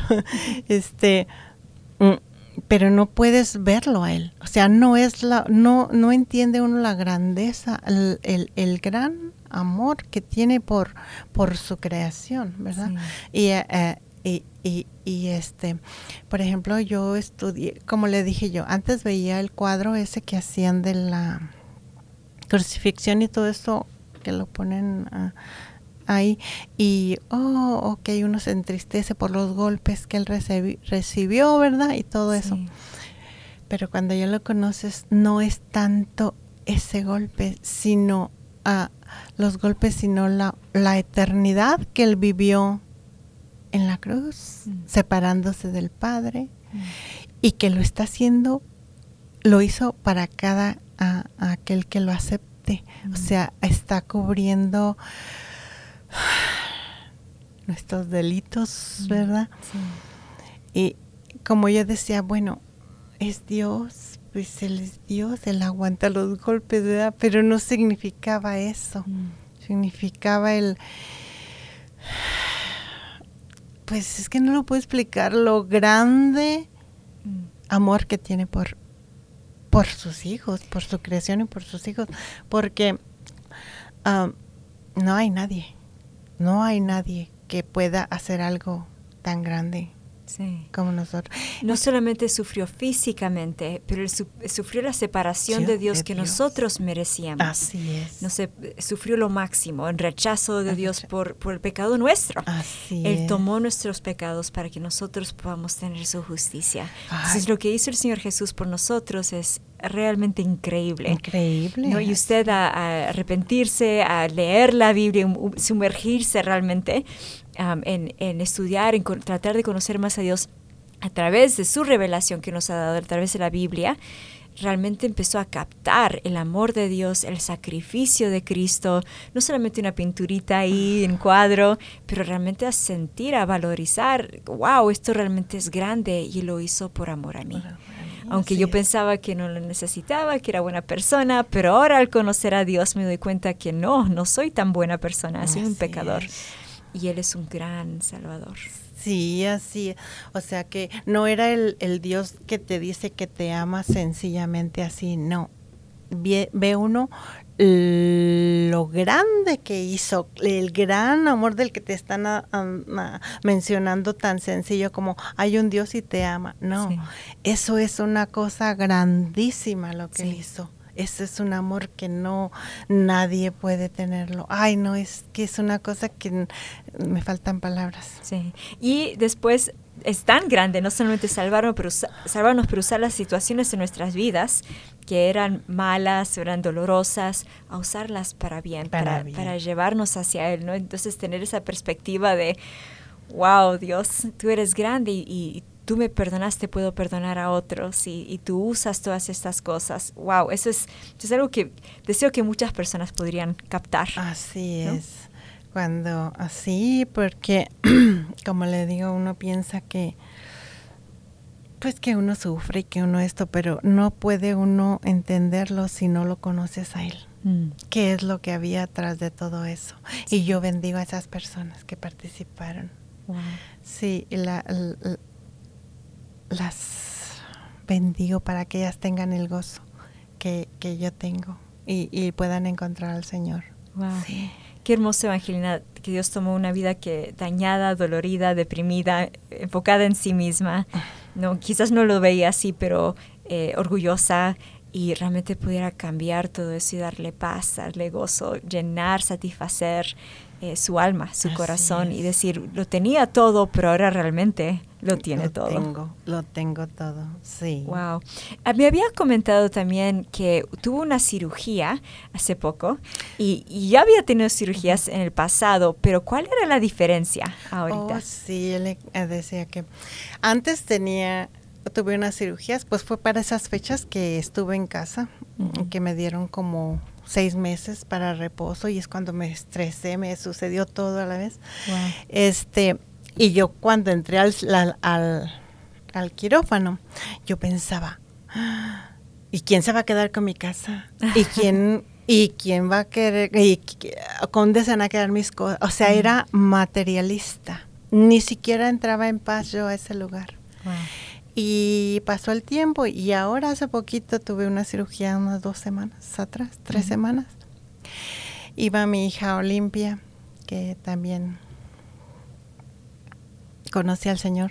Pero no puedes verlo a él, o sea, no entiende uno la grandeza, el gran amor que tiene por su creación, ¿verdad? Sí. Por ejemplo, yo estudié, como le dije yo, antes veía el cuadro ese que hacían de la crucifixión y todo eso, que lo ponen ahí, y uno se entristece por los golpes que él recibió, ¿verdad? Y todo eso. Pero cuando ya lo conoces, no es tanto ese golpe, sino los golpes, sino la eternidad que él vivió en la cruz, separándose del Padre, y que lo está haciendo, lo hizo para cada aquel que lo acepte. O sea, está cubriendo nuestros delitos, ¿verdad? Sí. Y como yo decía, bueno, es Dios, pues Él es Dios, Él aguanta los golpes, ¿verdad? Pero no significaba eso. Significaba pues es que no lo puedo explicar, lo grande amor que tiene por sus hijos, por su creación y por sus hijos, porque no hay nadie que pueda hacer algo tan grande como nosotros. No solamente sufrió físicamente, pero él sufrió la separación de Dios que nosotros merecíamos. Así es. Sufrió lo máximo, el rechazo de Dios por el pecado nuestro. Él tomó nuestros pecados para que nosotros podamos tener su justicia. Entonces, lo que hizo el Señor Jesús por nosotros es realmente increíble. Increíble. ¿No? Y usted a arrepentirse, a leer la Biblia, sumergirse realmente en estudiar, en tratar de conocer más a Dios, a través de su revelación que nos ha dado a través de la Biblia, realmente empezó a captar el amor de Dios, el sacrificio de Cristo, no solamente una pinturita ahí en cuadro, pero realmente a sentir, a valorizar, wow, esto realmente es grande y lo hizo por amor a mí. Aunque yo pensaba que no lo necesitaba, que era buena persona, pero ahora al conocer a Dios me doy cuenta que no soy tan buena persona, soy un pecador. Y Él es un gran Salvador. Sí, así. O sea que no era el Dios que te dice que te ama sencillamente así, no. Ve uno lo grande que hizo, el gran amor del que te están mencionando, tan sencillo como hay un Dios y te ama. No, eso es una cosa grandísima lo que Él hizo. Ese es un amor que no nadie puede tenerlo. Ay, no, es que es una cosa que me faltan palabras. Sí. Y después es tan grande, no solamente salvarnos, pero usar las situaciones en nuestras vidas que eran malas, eran dolorosas, a usarlas para bien, para llevarnos hacia Él, ¿no? Entonces tener esa perspectiva de, wow, Dios, tú eres grande y tú me perdonaste, puedo perdonar a otros y tú usas todas estas cosas. Wow, eso es algo que deseo que muchas personas podrían captar. Así ¿no? es. Cuando así, porque como le digo, uno piensa que pues que uno sufre y que uno pero no puede uno entenderlo si no lo conoces a Él. ¿Qué es lo que había atrás de todo eso? Y yo bendigo a esas personas que participaron. Wow. Sí, las bendigo para que ellas tengan el gozo que yo tengo y puedan encontrar al Señor. Wow. Sí. Qué hermoso, Evangelina, que Dios tomó una vida que dañada, dolorida, deprimida, enfocada en sí misma. No, quizás no lo veía así, pero orgullosa, y realmente pudiera cambiar todo eso y darle paz, darle gozo, llenar, satisfacer su alma, su corazón, y decir, lo tenía todo, pero ahora realmente lo tiene todo. Lo tengo todo, sí. Wow. Me había comentado también que tuvo una cirugía hace poco y ya había tenido cirugías en el pasado, pero ¿cuál era la diferencia ahorita? Oh, sí, él decía que antes tuve unas cirugías, pues fue para esas fechas que estuve en casa, que me dieron como 6 meses para reposo, y es cuando me estresé, me sucedió todo a la vez. Wow. Y yo cuando entré al quirófano, yo pensaba, ¿y quién se va a quedar con mi casa? ¿Y quién va a querer? ¿Y dónde se van a quedar mis cosas? O sea, era materialista. Ni siquiera entraba en paz yo a ese lugar. Wow. Y pasó el tiempo y ahora hace poquito tuve una cirugía unas 2 semanas atrás, 3 semanas. Iba mi hija Olimpia, que también conocí al Señor,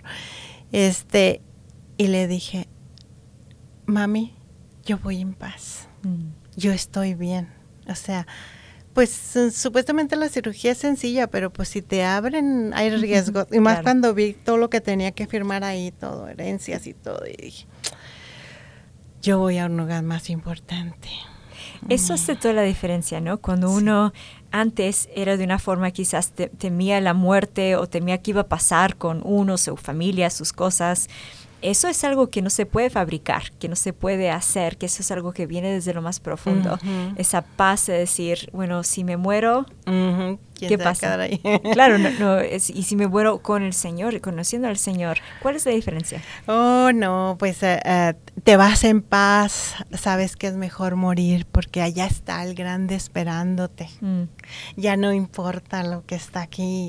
y le dije, mami, yo voy en paz, yo estoy bien. O sea, pues supuestamente la cirugía es sencilla, pero pues si te abren hay riesgos. Y más cuando vi todo lo que tenía que firmar ahí, todo, herencias y todo, y dije, yo voy a un lugar más importante. Eso hace toda la diferencia, ¿no? Cuando uno antes era de una forma, quizás temía la muerte o temía qué iba a pasar con uno, su familia, sus cosas. Eso es algo que no se puede fabricar, que no se puede hacer, que eso es algo que viene desde lo más profundo. Esa paz de decir, bueno, si me muero, ¿qué pasa? Ahí? Claro, y si me muero con el Señor, conociendo al Señor, ¿cuál es la diferencia? Oh, no, pues te vas en paz, sabes que es mejor morir porque allá está el grande esperándote. Ya no importa lo que está aquí,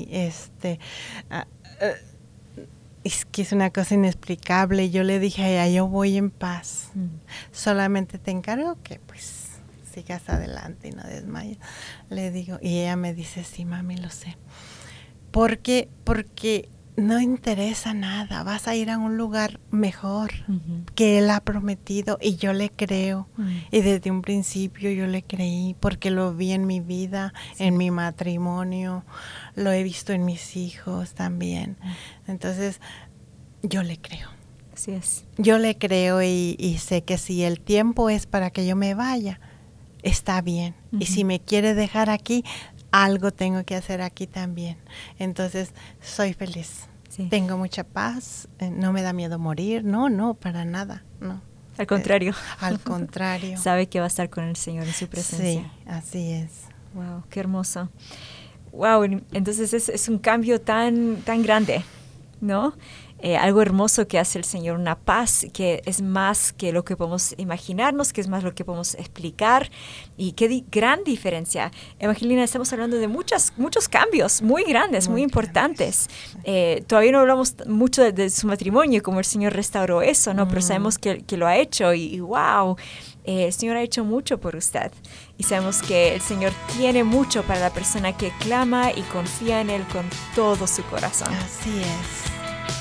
es que es una cosa inexplicable. Yo le dije a ella, yo voy en paz. Solamente te encargo que pues sigas adelante y no desmayes. Le digo, y ella me dice, sí, mami, lo sé. Porque no interesa nada. Vas a ir a un lugar mejor que Él ha prometido, y yo le creo. Y desde un principio yo le creí porque lo vi en mi vida, en mi matrimonio, lo he visto en mis hijos también. Entonces, yo le creo. Así es. Yo le creo y sé que si el tiempo es para que yo me vaya, está bien. Y si me quiere dejar aquí, algo tengo que hacer aquí también. Entonces, soy feliz. Sí. Tengo mucha paz, no me da miedo morir, no, para nada, no. Al contrario. Al contrario. Sabe que va a estar con el Señor en su presencia. Sí, así es. Wow, qué hermoso. Wow, entonces es un cambio tan grande, ¿no? Algo hermoso que hace el Señor, una paz que es más que lo que podemos imaginarnos, que es más lo que podemos explicar, y qué gran diferencia. Evangelina, estamos hablando de muchos cambios muy grandes, muy importantes. Todavía no hablamos mucho de su matrimonio, como el Señor restauró eso, ¿no? Pero sabemos que lo ha hecho y wow, el Señor ha hecho mucho por usted. Y sabemos que el Señor tiene mucho para la persona que clama y confía en Él con todo su corazón. Así es.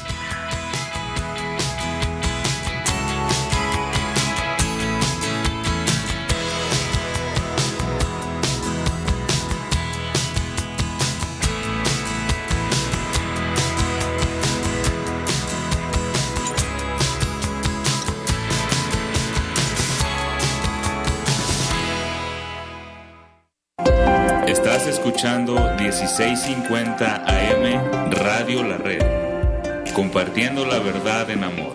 Estás escuchando 1650 AM Radio La Red, compartiendo la verdad en amor.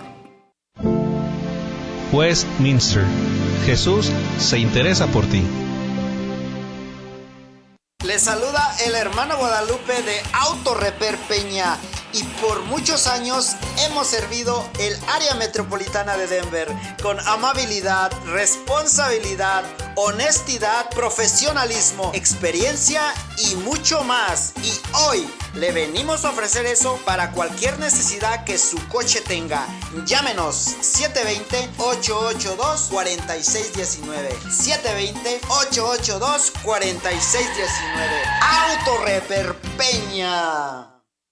Westminster. Jesús se interesa por ti. Les saluda el hermano Guadalupe de Auto Repair Peña, y por muchos años hemos servido el área metropolitana de Denver con amabilidad, responsabilidad, honestidad, profesionalismo, experiencia y mucho más. Y hoy le venimos a ofrecer eso para cualquier necesidad que su coche tenga. Llámenos 720-882-4619. 720-882-4619. Auto Repair Peña.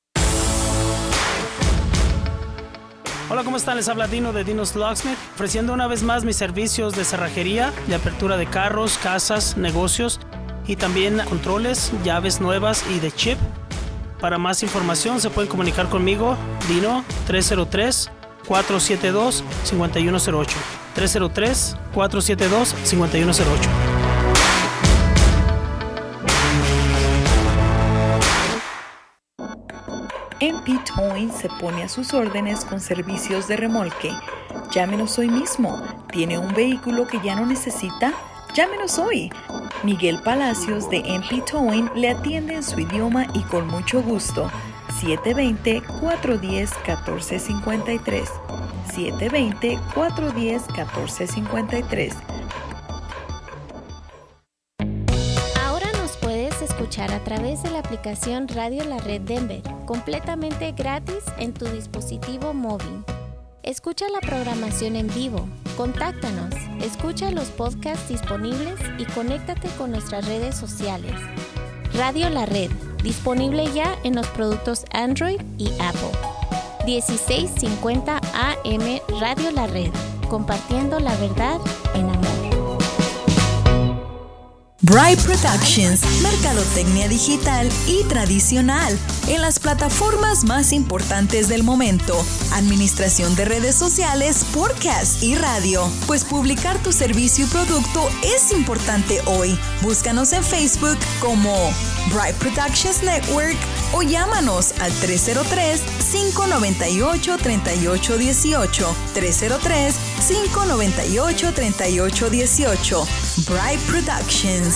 Hola, ¿cómo están? Les habla Dino de Dino's Locksmith, ofreciendo una vez más mis servicios de cerrajería, de apertura de carros, casas, negocios y también controles, llaves nuevas y de chip. Para más información se pueden comunicar conmigo, Dino, 303-472-5108. 303-472-5108. MP Towing se pone a sus órdenes con servicios de remolque. Llámenos hoy mismo. ¿Tiene un vehículo que ya no necesita? Llámenos hoy. Miguel Palacios de MP Towing le atiende en su idioma y con mucho gusto. 720-410-1453. 720-410-1453. Escuchar a través de la aplicación Radio La Red Denver, completamente gratis en tu dispositivo móvil. Escucha la programación en vivo, contáctanos, escucha los podcasts disponibles y conéctate con nuestras redes sociales. Radio La Red, disponible ya en los productos Android y Apple. 1650 AM Radio La Red, compartiendo la verdad en amor. Bright Productions, mercadotecnia digital y tradicional en las plataformas más importantes del momento, administración de redes sociales, podcast y radio. Pues publicar tu servicio y producto es importante hoy. Búscanos en Facebook como Bright Productions Network o llámanos al 303-598-3818. 303-598-3818. Bright Productions.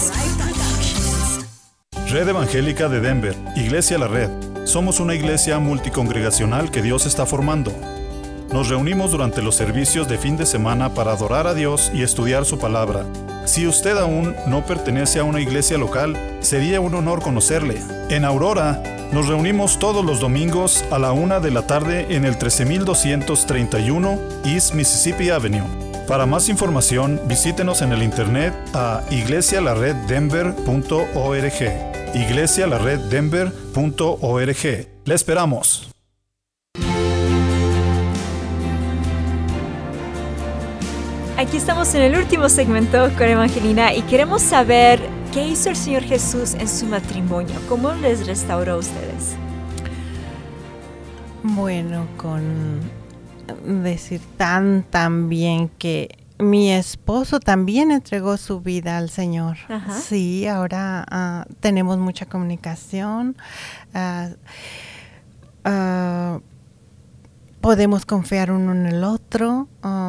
Red Evangélica de Denver, Iglesia La Red. Somos una iglesia multicongregacional que Dios está formando. Nos reunimos durante los servicios de fin de semana para adorar a Dios y estudiar su palabra. Si usted aún no pertenece a una iglesia local, sería un honor conocerle. En Aurora, nos reunimos todos los domingos a la 1 de la tarde en el 13231 East Mississippi Avenue. Para más información, visítenos en el internet a iglesialareddenver.org. iglesialareddenver.org. ¡Le esperamos! Aquí estamos en el último segmento con Evangelina y queremos saber qué hizo el Señor Jesús en su matrimonio. ¿Cómo les restauró a ustedes? Bueno, con decir tan bien que mi esposo también entregó su vida al Señor. Ajá. Sí, ahora tenemos mucha comunicación. podemos confiar uno en el otro.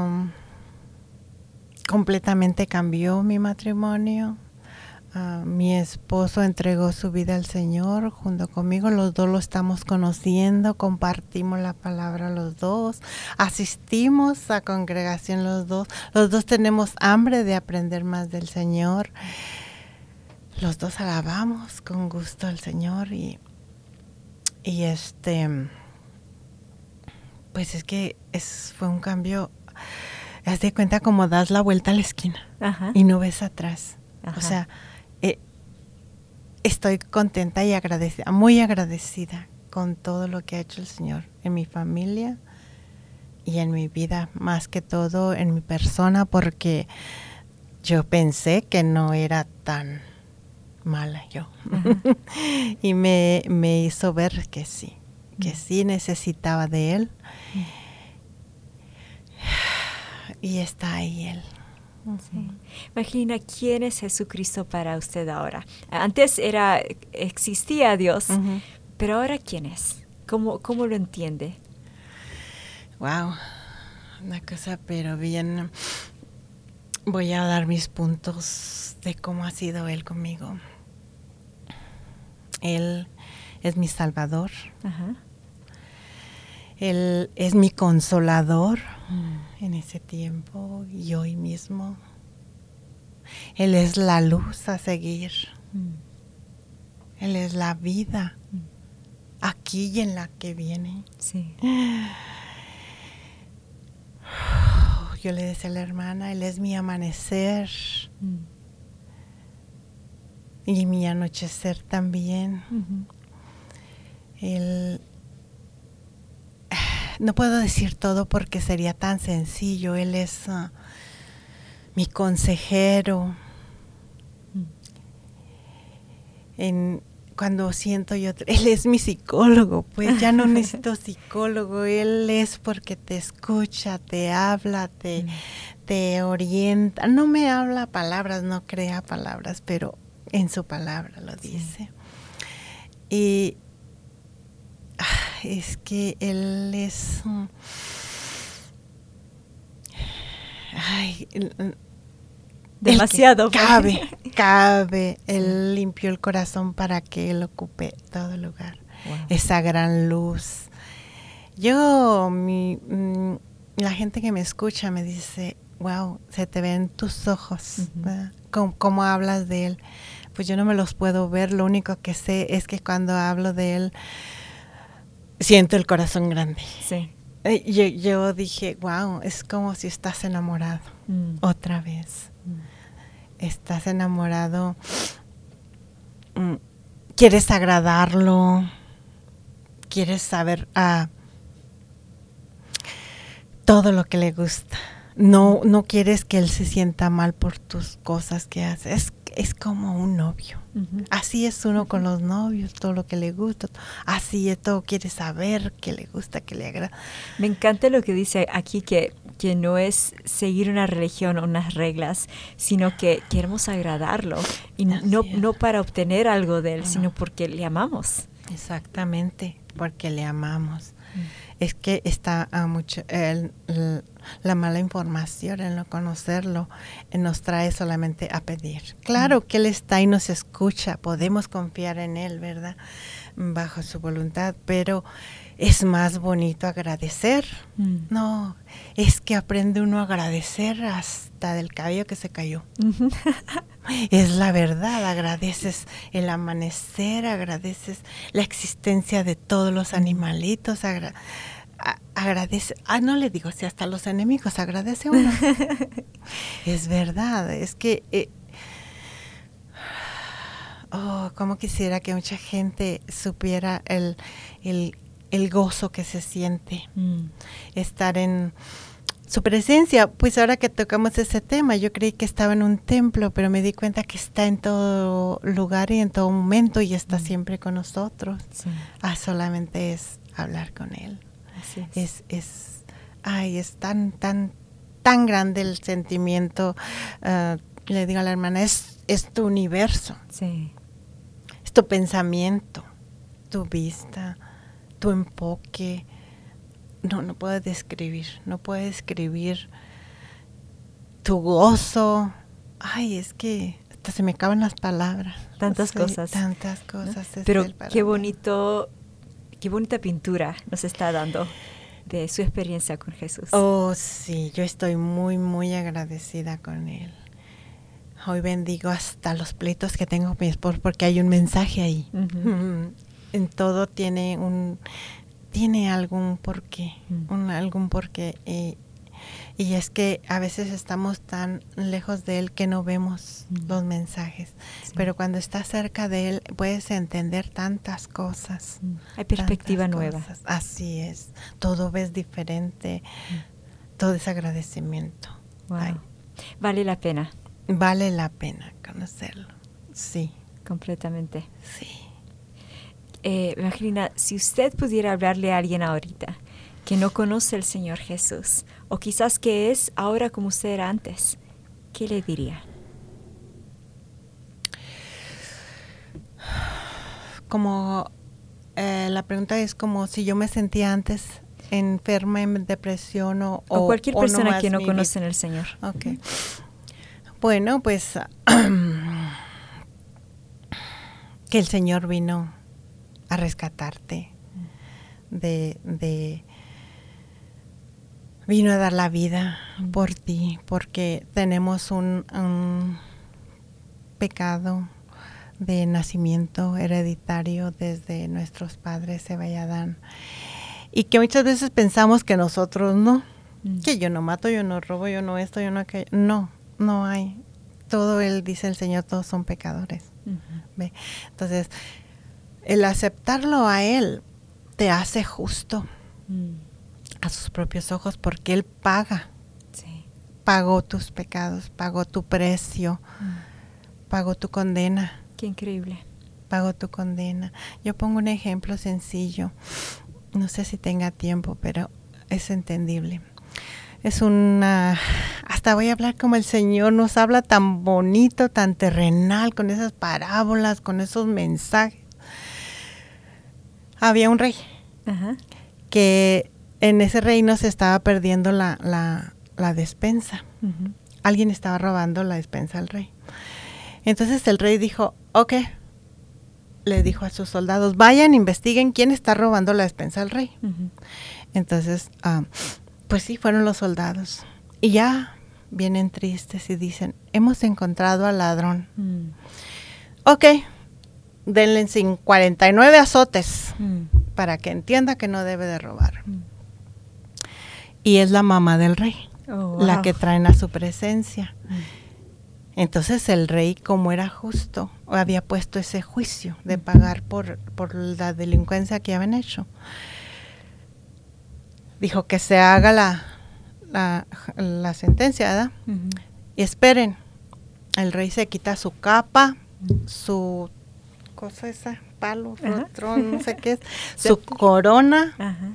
Completamente cambió mi matrimonio. Mi esposo entregó su vida al Señor junto conmigo. Los dos lo estamos conociendo, compartimos la palabra los dos, asistimos a congregación los dos tenemos hambre de aprender más del Señor. Los dos alabamos con gusto al Señor y pues es que fue un cambio. Haz de cuenta como das la vuelta a la esquina. Ajá. Y no ves atrás. Ajá. O sea, estoy contenta y agradecida, muy agradecida con todo lo que ha hecho el Señor en mi familia y en mi vida, más que todo en mi persona, porque yo pensé que no era tan mala yo. Y me hizo ver que sí necesitaba de Él. Y está ahí Él. Sí. Imagina, ¿quién es Jesucristo para usted ahora? Antes existía Dios, pero ahora ¿quién es? ¿Cómo lo entiende? Wow, una cosa pero bien. Voy a dar mis puntos de cómo ha sido Él conmigo. Él es mi Salvador. Ajá. Él es mi consolador en ese tiempo y hoy mismo. Él es la luz a seguir. Él es la vida aquí y en la que viene. Sí. Yo le decía a la hermana, Él es mi amanecer y mi anochecer también. Él... No puedo decir todo porque sería tan sencillo. Él es mi consejero. Cuando siento Él es mi psicólogo, pues ya no necesito psicólogo. Él es porque te escucha, te habla, te orienta. No me habla palabras, no crea palabras, pero en su palabra lo dice. Y es que Él es demasiado. Cabe. Él limpió el corazón para que Él ocupe todo lugar. Wow. Esa gran luz. La gente que me escucha me dice, wow, se te ven tus ojos, cómo hablas de Él. Pues yo no me los puedo ver, lo único que sé es que cuando hablo de Él, siento el corazón grande. Sí. Yo dije, wow, es como si estás enamorado otra vez. Estás enamorado, quieres agradarlo, quieres saber todo lo que le gusta. No quieres que él se sienta mal por tus cosas que haces. Es como un novio. Así es uno con los novios, todo lo que le gusta. Así es, todo quiere saber qué le gusta, qué le agrada. Me encanta lo que dice aquí, que no es seguir una religión o unas reglas, sino que queremos agradarlo. Y no para obtener algo de él, sino porque le amamos. Exactamente, porque le amamos. Es que está la mala información, el no conocerlo, nos trae solamente a pedir. Claro que Él está y nos escucha, podemos confiar en Él, ¿verdad? Bajo su voluntad, pero es más bonito agradecer. No, es que aprende uno a agradecer hasta del cabello que se cayó. Es la verdad, agradeces el amanecer, agradeces la existencia de todos los animalitos, agradece, no le digo, si hasta los enemigos agradece uno. Es verdad, es que cómo quisiera que mucha gente supiera el gozo que se siente estar en su presencia. Pues ahora que tocamos ese tema, yo creí que estaba en un templo, pero me di cuenta que está en todo lugar y en todo momento y está siempre con nosotros. Sí. Solamente es hablar con Él. Es tan grande el sentimiento. Le digo a la hermana, es tu universo. Sí. Es tu pensamiento, tu vista, tu enfoque. No puedo describir tu gozo. Ay, es que hasta se me acaban las palabras. Tantas cosas. Tantas cosas. ¿No? Pero qué bonita pintura nos está dando de su experiencia con Jesús. Oh, sí, yo estoy muy, muy agradecida con Él. Hoy bendigo hasta los pleitos que tengo con mi esposo porque hay un mensaje ahí. En todo tiene algún porqué, algún porqué. Y es que a veces estamos tan lejos de Él que no vemos los mensajes. Sí. Pero cuando estás cerca de Él puedes entender tantas cosas. Hay perspectiva nueva. Cosas. Así es. Todo ves diferente. Todo es agradecimiento. Wow. Ay. Vale la pena. Vale la pena conocerlo. Sí. Completamente. Sí. Evangelina, si usted pudiera hablarle a alguien ahorita que no conoce al Señor Jesús, o quizás que es ahora como usted era antes, ¿qué le diría? Como la pregunta es como si yo me sentía antes enferma, en depresión o cualquier persona no que no conoce al Señor. Okay. Bueno, pues que el Señor vino a rescatarte vino a dar la vida por ti, porque tenemos un pecado de nacimiento hereditario desde nuestros padres Eva y Adán, y que muchas veces pensamos que nosotros no, que yo no mato, yo no robo, yo no esto, yo no aquello. No hay. Todo Él, dice el Señor, todos son pecadores. ¿Ve? Entonces, el aceptarlo a Él te hace justo a sus propios ojos, porque Él paga. Sí. Pagó tus pecados, pagó tu precio, pagó tu condena. Qué increíble. Pagó tu condena. Yo pongo un ejemplo sencillo. No sé si tenga tiempo, pero es entendible. Es hasta voy a hablar como el Señor nos habla, tan bonito, tan terrenal, con esas parábolas, con esos mensajes. Había un rey que en ese reino se estaba perdiendo la despensa. Alguien estaba robando la despensa al rey. Entonces el rey dijo, le dijo a sus soldados, vayan, investiguen quién está robando la despensa al rey. Entonces, pues sí, fueron los soldados. Y ya vienen tristes y dicen, hemos encontrado al ladrón. Denle 49 azotes para que entienda que no debe de robar. Y es la mamá del rey, la que traen a su presencia. Entonces el rey, como era justo, había puesto ese juicio de pagar por la delincuencia que habían hecho. Dijo que se haga la sentencia, ¿verdad? Y esperen. El rey se quita su capa, su cosa esa, palo, rotrón, no sé qué es, su corona,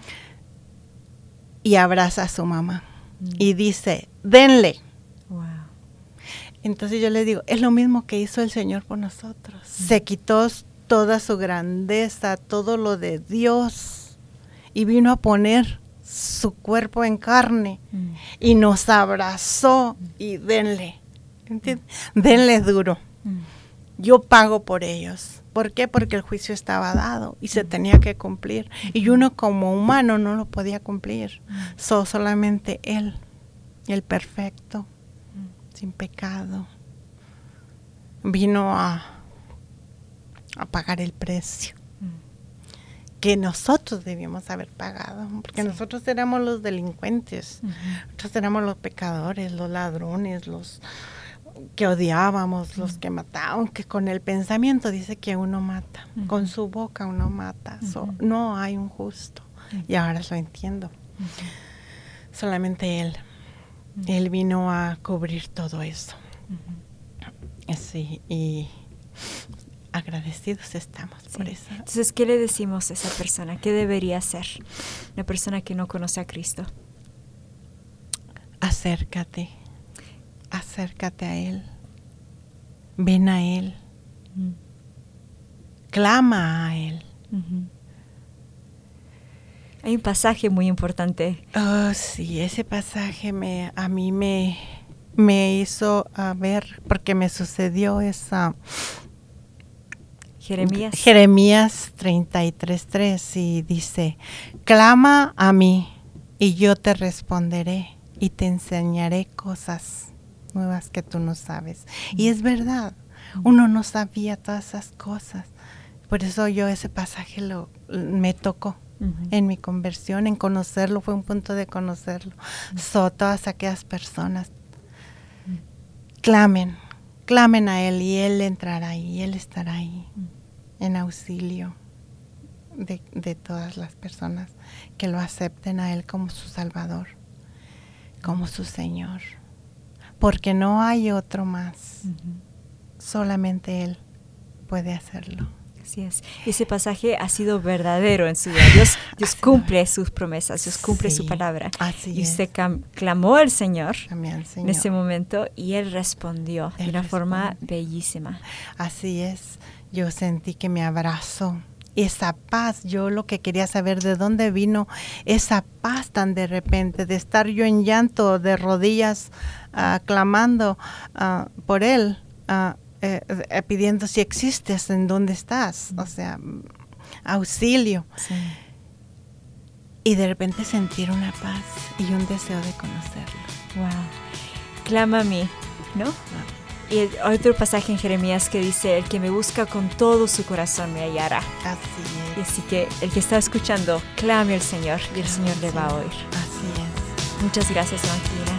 y abraza a su mamá. Y dice, denle. Wow. Entonces yo le digo, es lo mismo que hizo el Señor por nosotros. Se quitó toda su grandeza, todo lo de Dios, y vino a poner su cuerpo en carne y nos abrazó y denle, ¿entiendes? Denle duro. Yo pago por ellos. ¿Por qué? Porque el juicio estaba dado y se tenía que cumplir. Y uno como humano no lo podía cumplir. Solamente Él, el perfecto, sin pecado, vino a pagar el precio que nosotros debíamos haber pagado, porque nosotros éramos los delincuentes, nosotros éramos los pecadores, los ladrones, los que odiábamos, los que mataban, que con el pensamiento dice que uno mata, con su boca uno mata. No hay un justo, y ahora lo entiendo. Solamente Él vino a cubrir todo eso. Sí, y agradecidos estamos por eso. Entonces, ¿qué le decimos a esa persona? ¿Qué debería hacer una persona que no conoce a Cristo? Acércate a Él, ven a Él, clama a Él. Hay un pasaje muy importante. Oh, sí, ese pasaje a mí me hizo ver, porque me sucedió esa... Jeremías 33:3 y dice, clama a mí y yo te responderé y te enseñaré cosas nuevas que tú no sabes. Y es verdad, uno no sabía todas esas cosas. Por eso yo ese pasaje me tocó en mi conversión, en conocerlo, fue un punto de conocerlo. Todas aquellas personas clamen a Él y Él entrará ahí, Él estará ahí en auxilio de todas las personas que lo acepten a Él como su Salvador, como su Señor, porque no hay otro más, solamente Él puede hacerlo. Así es. Ese pasaje ha sido verdadero en su vida. Dios cumple sus promesas, Dios cumple su palabra. Así y usted clamó al Señor, Señor en ese momento y Él respondió de una forma bellísima. Así es. Yo sentí que me abrazó. Esa paz, yo lo que quería saber de dónde vino esa paz tan de repente, de estar yo en llanto, de rodillas, clamando por Él, pidiendo si existes, en dónde estás, o sea, auxilio. Sí. Y de repente sentir una paz y un deseo de conocerlo. Wow. Clama a mí, ¿no? Y hay otro pasaje en Jeremías que dice, el que me busca con todo su corazón me hallará. Así es. Y así que el que está escuchando, clame al Señor y el Señor le va a oír. Así es. Muchas gracias, Evangelina.